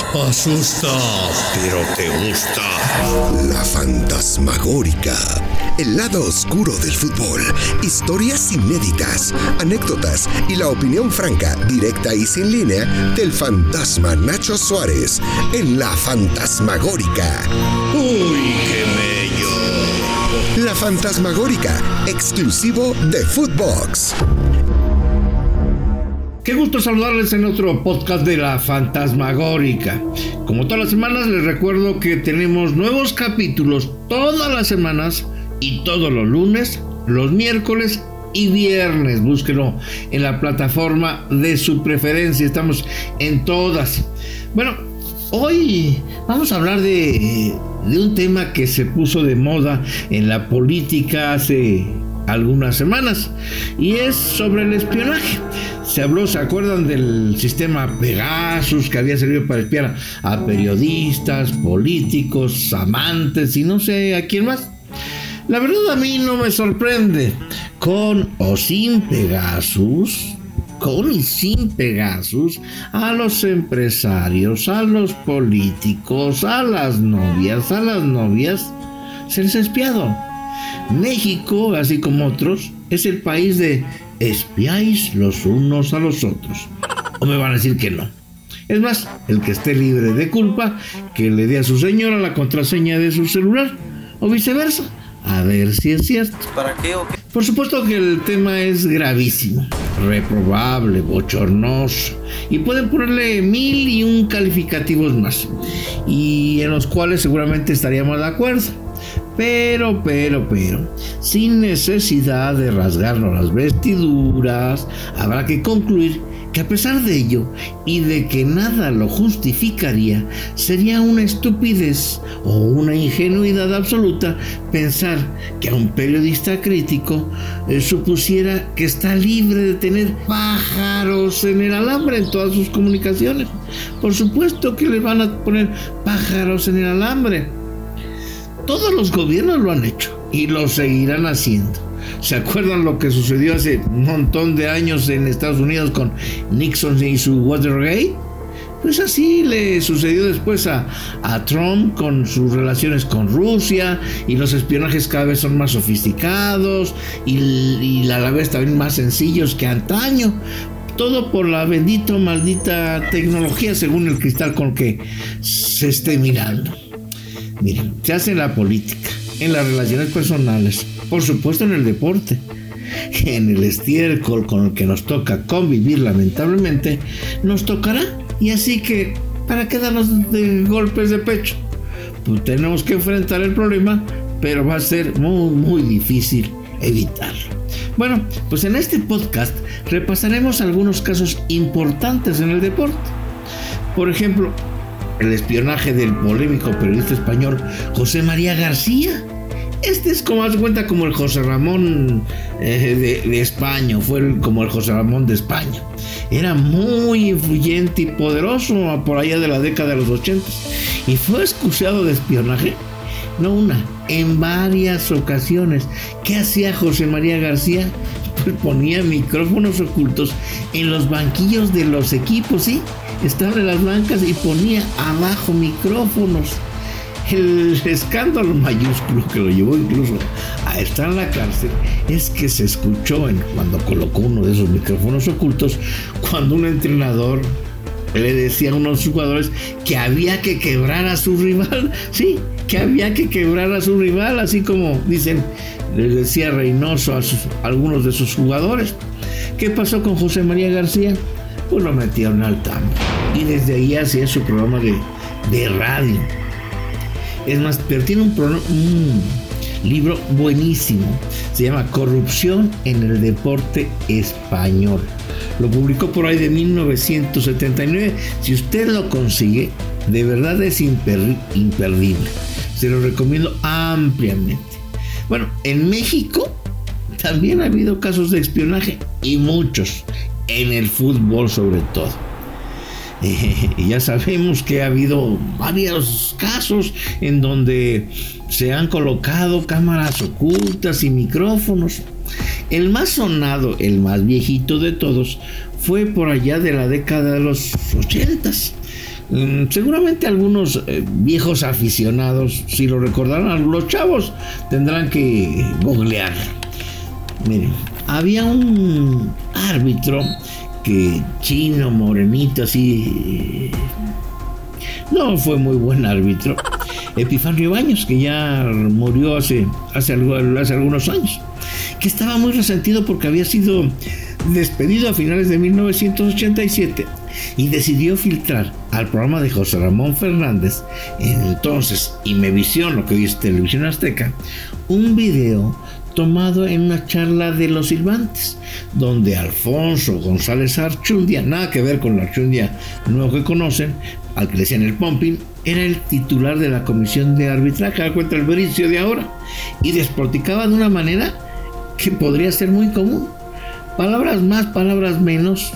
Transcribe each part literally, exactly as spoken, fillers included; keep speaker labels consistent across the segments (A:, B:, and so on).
A: Asusta, pero te gusta.
B: La fantasmagórica. El lado oscuro del fútbol. Historias inéditas, anécdotas y la opinión franca, directa y sin línea del fantasma Nacho Suárez en La Fantasmagórica.
A: ¡Uy, qué bello!
B: La Fantasmagórica, exclusivo de Footbox.
C: Qué gusto saludarles en otro podcast de La Fantasmagórica. Como todas las semanas les recuerdo que tenemos nuevos capítulos todas las semanas y todos los lunes, los miércoles y viernes. Búsquenlo en la plataforma de su preferencia. Estamos en todas. Bueno, hoy vamos a hablar de, de un tema que se puso de moda en la política hace algunas semanas y es sobre el espionaje. Se habló, ¿se acuerdan del sistema Pegasus que había servido para espiar a periodistas, políticos, amantes y no sé a quién más? La verdad a mí no me sorprende. Con o sin Pegasus, con y sin Pegasus, a los empresarios, a los políticos, a las novias, a las novias, se les ha espiado. México, así como otros, es el país de espiáis los unos a los otros. ¿O me van a decir que no? Es más, el que esté libre de culpa, que le dé a su señora la contraseña de su celular, o viceversa, a ver si es cierto.
D: ¿Para qué o qué?
C: Por supuesto que el tema es gravísimo, reprobable, bochornoso, y pueden ponerle mil y un calificativos más, y en los cuales seguramente estaríamos de acuerdo. Pero, pero, pero, sin necesidad de rasgarnos las vestiduras, habrá que concluir que a pesar de ello y de que nada lo justificaría, sería una estupidez o una ingenuidad absoluta pensar que a un periodista crítico eh, supusiera que está libre de tener pájaros en el alambre en todas sus comunicaciones. Por supuesto que le van a poner pájaros en el alambre. Todos los gobiernos lo han hecho y lo seguirán haciendo. ¿Se acuerdan lo que sucedió hace un montón de años en Estados Unidos con Nixon y su Watergate? Pues así le sucedió después a, a Trump con sus relaciones con Rusia, y los espionajes cada vez son más sofisticados y, y a la vez también más sencillos que antaño. Todo por la bendita maldita tecnología, según el cristal con que se esté mirando. Miren, se hace en la política, en las relaciones personales, por supuesto en el deporte, en el estiércol con el que nos toca convivir lamentablemente, nos tocará. Y así que, ¿para qué darnos de golpes de pecho? Pues tenemos que enfrentar el problema, pero va a ser muy, muy difícil evitarlo. Bueno, pues en este podcast repasaremos algunos casos importantes en el deporte. Por ejemplo, el espionaje del polémico periodista español José María García. Este es, como haz cuenta, como el José Ramón eh, de, de España, fue el, como el José Ramón de España. Era muy influyente y poderoso por allá de la década de los ochenta y fue excusado de espionaje, no una, en varias ocasiones. ¿Qué hacía José María García? Pues ponía micrófonos ocultos en los banquillos de los equipos, ¿sí? Estaba en las bancas y ponía abajo micrófonos. El escándalo mayúsculo que lo llevó incluso a estar en la cárcel es que se escuchó en, cuando colocó uno de esos micrófonos ocultos, cuando un entrenador le decía a uno de sus jugadores que había que quebrar a su rival. Sí, que había que quebrar a su rival, así como dicen, les decía Reynoso a, sus, a algunos de sus jugadores. ¿Qué pasó con José María García? Pues lo metieron al tambo y desde ahí hacía su programa de, de radio. Es más, pero tiene un, programa, un libro buenísimo, se llama Corrupción en el Deporte Español. Lo publicó por ahí de mil novecientos setenta y nueve. Si usted lo consigue, de verdad es imper- imperdible. Se lo recomiendo ampliamente. Bueno, en México también ha habido casos de espionaje, y muchos, en el fútbol sobre todo. Eh, ya sabemos que ha habido varios casos en donde se han colocado cámaras ocultas y micrófonos. El más sonado, el más viejito de todos, fue por allá de la década de los ochentas, Mm, seguramente algunos eh, viejos aficionados, si lo recordaron, los chavos tendrán que googlear. Miren, había un árbitro que chino, morenito, así, eh, no fue muy buen árbitro, Epifanio Baños, que ya murió hace, hace, hace algunos años, que estaba muy resentido porque había sido despedido a finales de mil novecientos ochenta y siete y decidió filtrar al programa de José Ramón Fernández, en entonces Imevisión, lo que hoy es Televisión Azteca, un video tomado en una charla de los silbantes, donde Alfonso González Archundia, nada que ver con la Archundia nuevo que conocen, al que le decían el Pompín, era el titular de la comisión de arbitraje, da cuenta el Bricio de ahora, y despoticaba de una manera que podría ser muy común. Palabras más, palabras menos.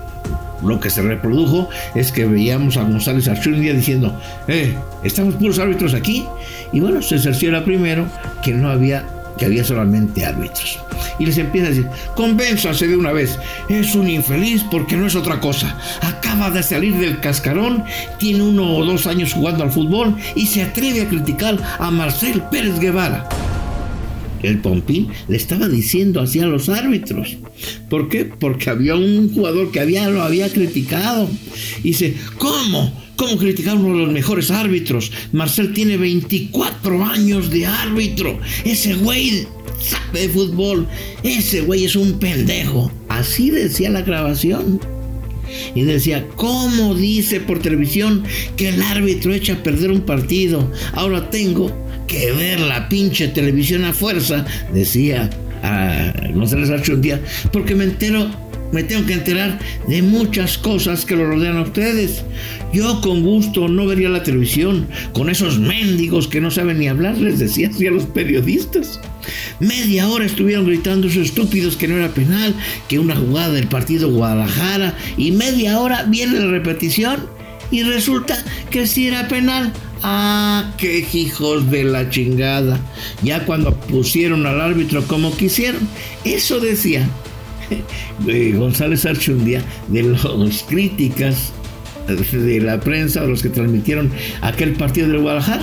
C: Lo que se reprodujo es que veíamos a González Archundia diciendo, eh, estamos puros árbitros aquí. Y bueno, se cerciora primero que no había, que había solamente árbitros. Y les empieza a decir, convénzase de una vez, es un infeliz porque no es otra cosa. Acaba de salir del cascarón, tiene uno o dos años jugando al fútbol y se atreve a criticar a Marcel Pérez Guevara. El Pompín le estaba diciendo así a los árbitros. ¿Por qué? Porque había un jugador que había, lo había criticado. Y dice, ¿cómo? ¿Cómo criticar a uno de los mejores árbitros? Marcel tiene veinticuatro años de árbitro. Ese güey sabe de fútbol. Ese güey es un pendejo. Así decía la grabación. Y decía, ¿cómo dice por televisión que el árbitro echa a perder un partido? Ahora tengo que ver la pinche televisión a fuerza, decía a González Archundia, porque me entero, me tengo que enterar de muchas cosas que lo rodean a ustedes. Yo con gusto no vería la televisión con esos mendigos que no saben ni hablar, les decía así a los periodistas. Media hora estuvieron gritando esos estúpidos que no era penal, que una jugada del partido Guadalajara, y media hora viene la repetición y resulta que sí era penal. Ah, qué hijos de la chingada. Ya cuando pusieron al árbitro como quisieron. Eso decía eh, González Archundia de las críticas de la prensa, de los que transmitieron aquel partido del Guadalajara.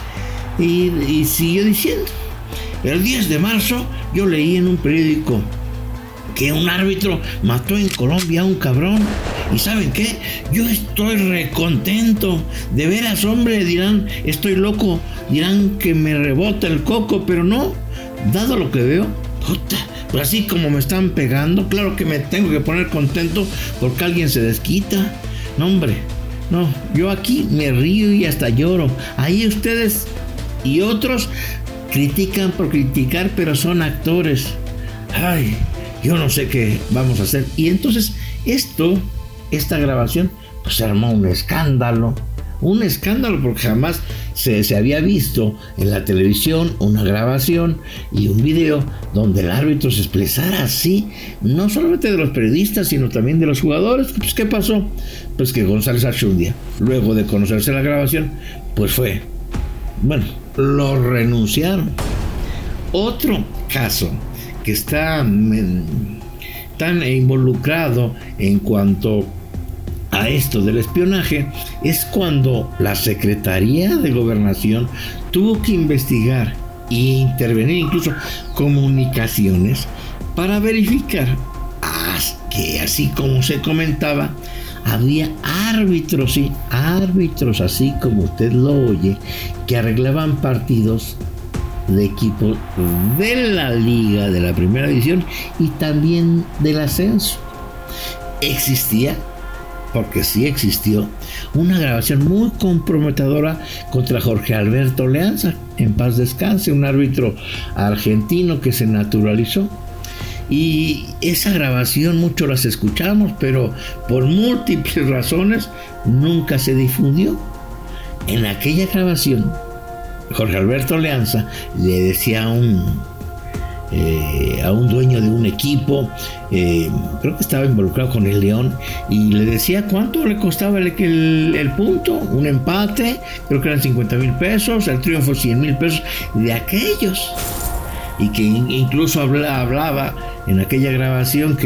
C: Y, y siguió diciendo, el diez de marzo yo leí en un periódico que un árbitro mató en Colombia a un cabrón. ¿Y saben qué? Yo estoy recontento. De veras, hombre, dirán, estoy loco. Dirán que me rebota el coco, pero no. Dado lo que veo, puta, pues así como me están pegando, claro que me tengo que poner contento porque alguien se desquita. No, hombre, no. Yo aquí me río y hasta lloro. Ahí ustedes y otros critican por criticar, pero son actores. Ay, yo no sé qué vamos a hacer. Y entonces esto, esta grabación, pues se armó un escándalo. Un escándalo porque jamás se, se había visto en la televisión una grabación y un video donde el árbitro se expresara así, no solamente de los periodistas, sino también de los jugadores. Pues ¿qué pasó? Pues que González Archundia, luego de conocerse la grabación, pues fue, bueno, lo renunciaron. Otro caso que está en, tan involucrado en cuanto a esto del espionaje es cuando la Secretaría de Gobernación tuvo que investigar e intervenir incluso comunicaciones para verificar que, así como se comentaba, había árbitros, sí, árbitros, así como usted lo oye, que arreglaban partidos de equipos de la liga, de la primera división y también del ascenso. Existía, porque sí existió, una grabación muy comprometedora contra Jorge Alberto Leanza, en paz descanse, un árbitro argentino que se naturalizó. Y esa grabación muchos las escuchamos, pero por múltiples razones nunca se difundió. En aquella grabación, Jorge Alberto Leanza le decía a un, eh, a un dueño de un equipo, eh, creo que estaba involucrado con el León, y le decía cuánto le costaba el, el, el punto, un empate, creo que eran cincuenta mil pesos, el triunfo cien mil pesos, de aquellos. Y que incluso habla, hablaba en aquella grabación que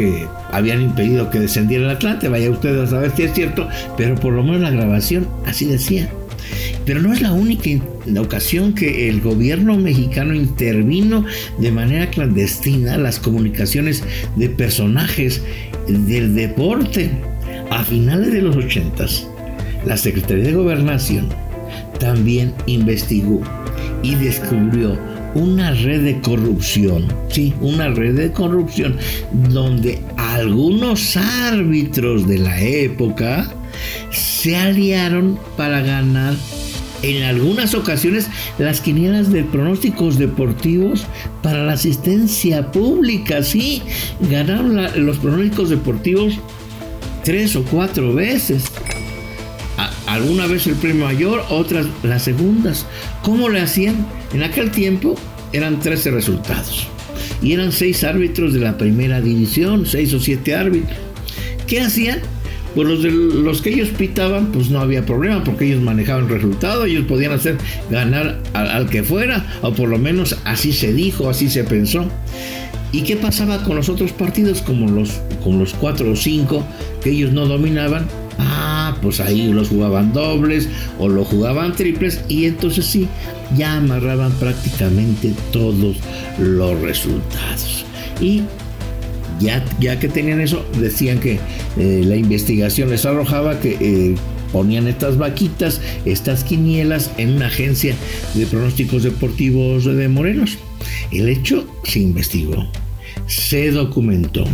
C: habían impedido que descendiera el Atlante. Vaya ustedes a saber si es cierto, pero por lo menos la grabación así decía. Pero no es la única ocasión que el gobierno mexicano intervino de manera clandestina las comunicaciones de personajes del deporte. A finales de los ochentas, la Secretaría de Gobernación también investigó y descubrió una red de corrupción, sí, una red de corrupción donde algunos árbitros de la época se aliaron para ganar en algunas ocasiones las quinielas de pronósticos deportivos para la asistencia pública. Sí, ganaron la, los pronósticos deportivos tres o cuatro veces. A, alguna vez el premio mayor, otras las segundas. ¿Cómo le hacían? En aquel tiempo eran trece resultados y eran seis árbitros de la primera división, seis o siete árbitros. ¿Qué hacían? Pues los, de, los que ellos pitaban, pues no había problema, porque ellos manejaban el resultado, ellos podían hacer ganar al, al que fuera, o por lo menos así se dijo, así se pensó. ¿Y qué pasaba con los otros partidos, como los, con los cuatro o cinco que ellos no dominaban? Ah, pues ahí los jugaban dobles o lo jugaban triples, y entonces sí, ya amarraban prácticamente todos los resultados. Y Ya, ya que tenían eso, decían que eh, la investigación les arrojaba que eh, ponían estas vaquitas, estas quinielas en una agencia de pronósticos deportivos de Morelos. El hecho se investigó, se documentó.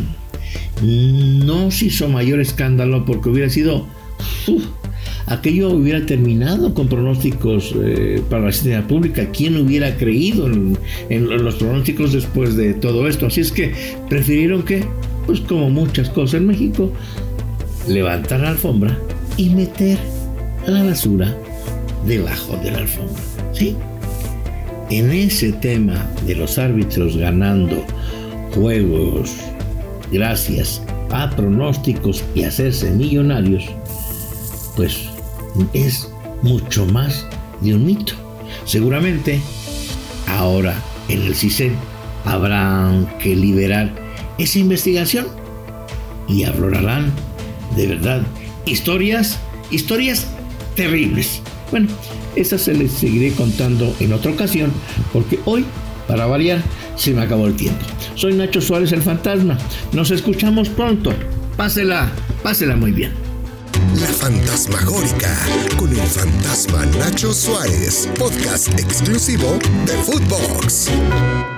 C: No se hizo mayor escándalo porque hubiera sido... Uf, aquello hubiera terminado con pronósticos eh, para la asistencia pública. ¿Quién hubiera creído en, en los pronósticos después de todo esto? Así es que prefirieron que, pues como muchas cosas en México, levantar la alfombra y meter la basura debajo de la alfombra. ¿Sí? En ese tema de los árbitros ganando juegos gracias a pronósticos y hacerse millonarios, pues es mucho más de un mito. Seguramente ahora en el CISEN habrán que liberar esa investigación y aflorarán de verdad historias, historias terribles. Bueno, esas se les seguiré contando en otra ocasión, porque hoy, para variar, se me acabó el tiempo. Soy Nacho Suárez, el Fantasma. Nos escuchamos pronto. Pásela, pásela muy bien.
B: La Fantasmagórica, con el fantasma Nacho Suárez, podcast exclusivo de Footbox.